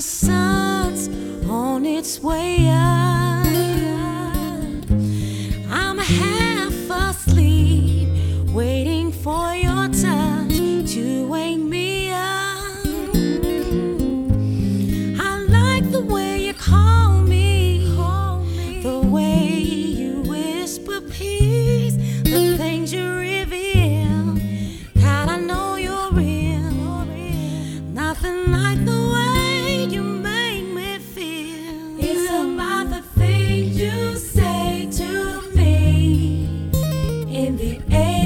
sun's on its way up. I'm half asleep, waiting for your touch to wake me up. I like the way you call me, the way you whisper peace, the things you reveal. God, I know you're real. Nothing like the way you make me feel. It's about the things you say to me in the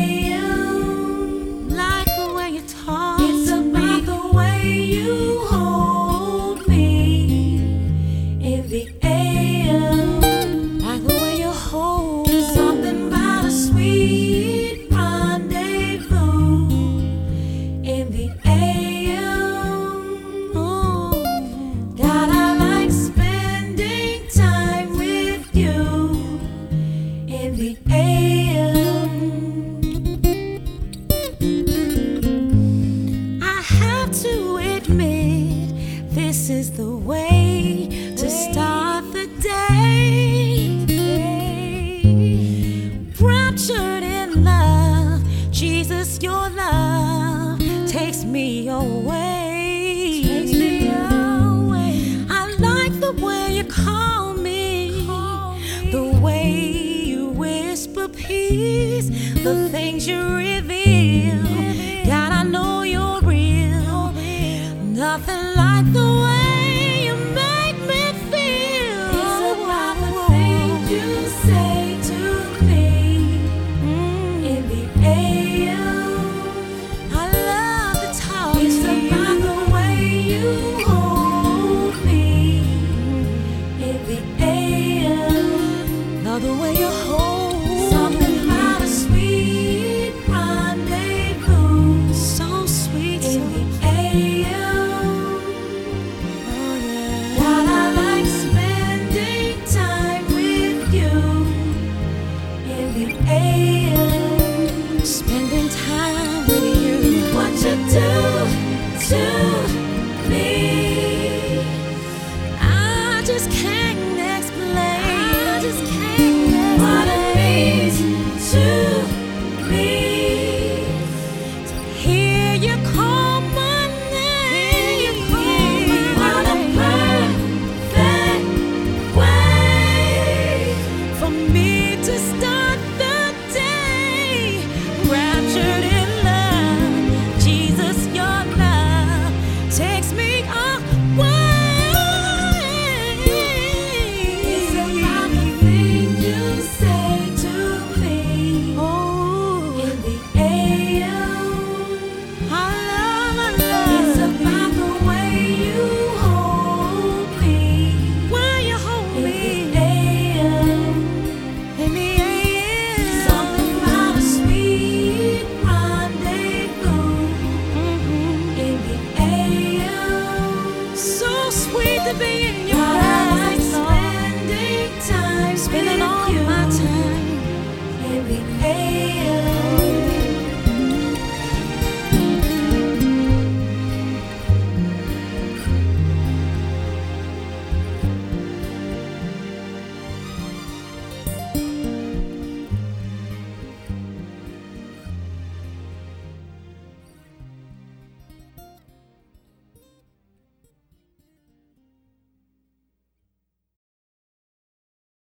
AM. Like the way you talk. It's about the way you hold me in the AM. Like the way you hold. Something about a sweet rendezvous in the AM. Oh, God, I like spending time with you in the AM. I have to admit, this is the way to start the day. Raptured in love, Jesus, your love takes me away. I like the way you call me, the way you whisper peace, the things you reveal. God, I know you're real. Nothing like the way you make me feel. It's about the things you say to me in the AM. I love the talk. It's about the way you hold me in the AM. Love the way you hold. Something about a sweet rendezvous, so sweet in the AM. Oh yeah. God, I like spending time with you in the AM. Spending time with you. What you do to me, I just can't explain. What it means to me to hear you call my name. What a perfect way for me to start the day. Raptured in love, Jesus, your love takes me away. It's about the things you say to me in the AM. I love. It's about the way you hold me. Where you hold me in the AM. In the AM. Something about a sweet rendezvous in the AM. So sweet to be in your presence, spending time, spending all my time in the AM.